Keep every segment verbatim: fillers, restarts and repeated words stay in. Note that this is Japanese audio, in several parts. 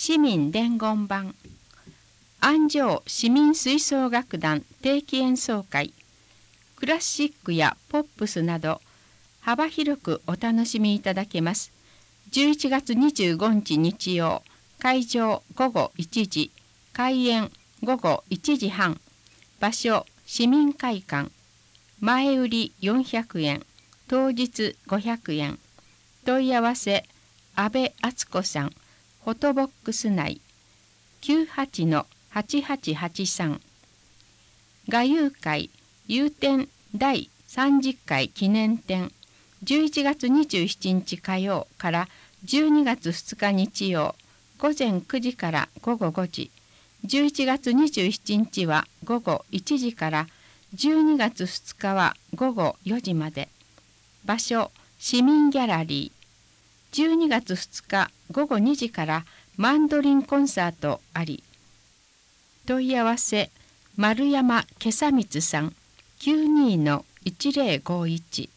市民伝言版安城市民吹奏楽団定期演奏会クラシックやポップスなど幅広くお楽しみいただけます。じゅういちがつにじゅうごにち日曜、会場ごごいちじ、開演ごごいちじはん、場所市民会館、前売りよんひゃくえん、当日ごひゃくえん。問い合わせ阿部敦子さん、フォトボックス内 きゅうはちのはちはちはちさん。雅友会祐天第さんじゅっかい記念展、じゅういちがつにじゅうしちにち火曜からじゅうにがつふつか日曜、午前くじからごごごじ、じゅういちがつにじゅうしちにちはごごいちじからじゅうにがつふつかはごごよじまで。場所市民ギャラリー。じゅうにがつふつかごごにじからマンドリンコンサートあり。問い合わせ丸山けさみつさん きゅうにのいちぜろごいち。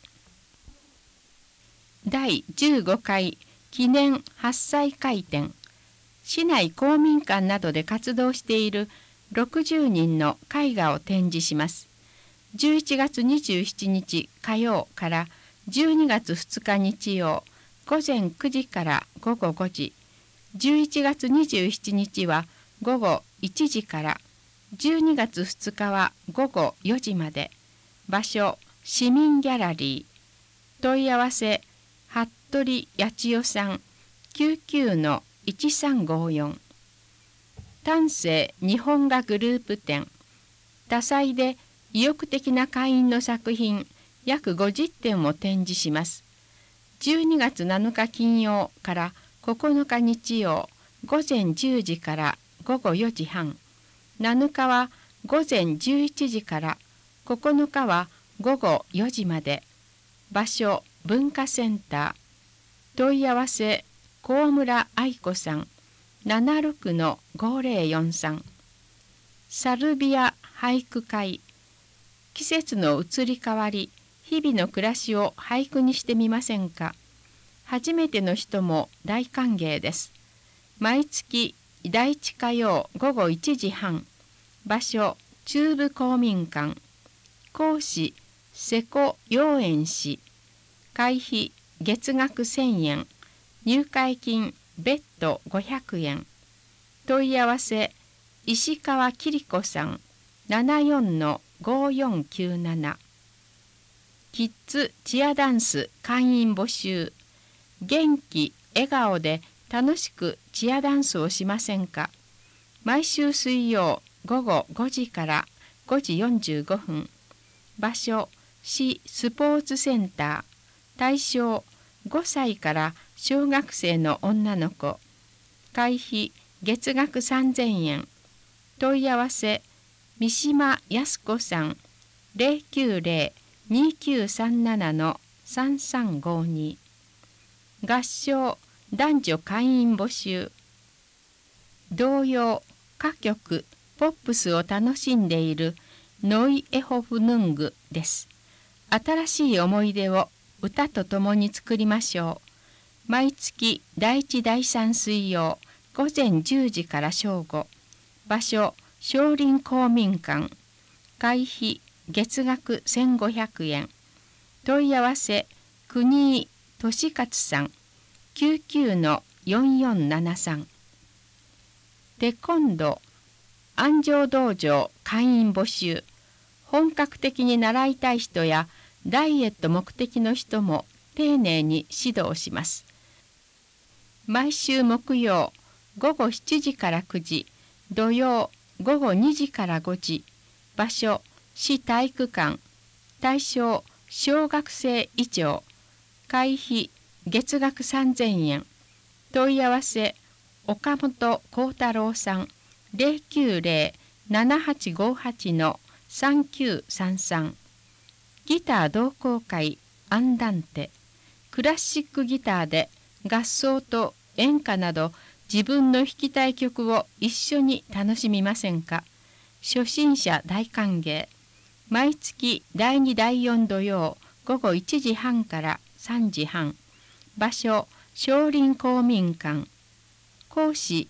だいじゅうごかい記念はっさい会展。市内公民館などで活動しているろくじゅうにんの絵画を展示します。じゅういちがつにじゅうしちにち火曜からじゅうにがつふつか日曜、午前くじからごごごじ、じゅういちがつにじゅうしちにちはごごいちじから、じゅうにがつふつかはごごよじまで。場所市民ギャラリー。問い合わせ服部八千代さん きゅうきゅうのいちさんごよん。丹精日本画グループ展。多彩で意欲的な会員の作品約ごじってんを展示します。じゅうにがつなのか金曜からここのか日曜、午前じゅうじからごごよじはん。なのかは午前じゅういちじから、ここのかはごごよじまで。場所文化センター。問い合わせ高村愛子さん ななろくのごぜろよんさん。サルビア俳句会。季節の移り変わり、日々の暮らしを俳句にしてみませんか。初めての人も大歓迎です。毎月だいいち火曜ごごいちじはん。場所中部公民館。講師瀬古陽園氏。会費月額せんえん。入会金別途ごひゃくえん。問い合わせ石川桐子さん ななよんのごよんきゅうなな。キッズチアダンス会員募集。元気笑顔で楽しくチアダンスをしませんか。毎週水曜ごごごじからごじよんじゅうごふん。場所市スポーツセンター。対象ごさいから小学生の女の子。会費月額さんぜんえん。問い合わせ三島康子さん ゼロきゅうゼロ にきゅうさんななのさんさんごに。合唱男女会員募集。童謡歌曲ポップスを楽しんでいるノイエホフヌングです。新しい思い出を歌とともに作りましょう。毎月だいいちだいさん水曜午前じゅうじから正午。場所少林公民館。会費月額せんごひゃくえん。問い合わせ国井俊勝さん きゅうきゅうのよんよんななさん。テコンドー安城道場会員募集。本格的に習いたい人やダイエット目的の人も丁寧に指導します。毎週木曜ごごしちじからくじ、土曜ごごにじからごじ。場所市体育館。対象小学生以上。会費月額さんぜんえん。問い合わせ岡本幸太郎さん ゼロきゅうゼロ ななはちごはちのさんきゅうさんさん。ギター同好会アンダンテ。クラシックギターで合奏と演歌など自分の弾きたい曲を一緒に楽しみませんか。初心者大歓迎。毎月だいにだいよん土曜ごごいちじはんからさんじはん。場所少林公民館。講師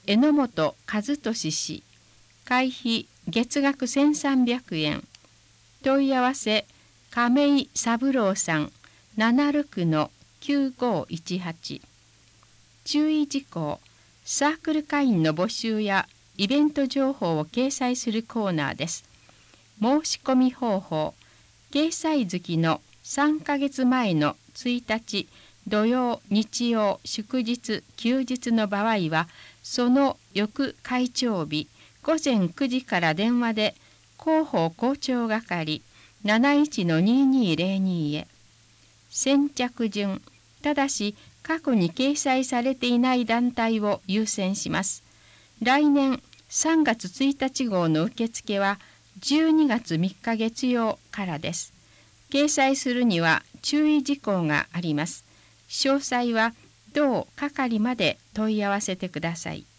榎本和俊氏、会費月額せんさんびゃくえん。問い合わせ亀井三郎さん ななじゅうろくのきゅうごいちはち。注意事項、サークル会員の募集やイベント情報を掲載するコーナーです。申し込み方法、掲載月のさんかげつまえのついたち土曜、日曜、祝日、休日の場合は、その翌会長日ごぜんくじから電話で広報広聴係 なないちのににーぜろに へ。先着順、ただし過去に掲載されていない団体を優先します。来年さんがつついたち号の受付はじゅうにがつみっか月曜からです。掲載するには注意事項があります。詳細は同係まで問い合わせてください。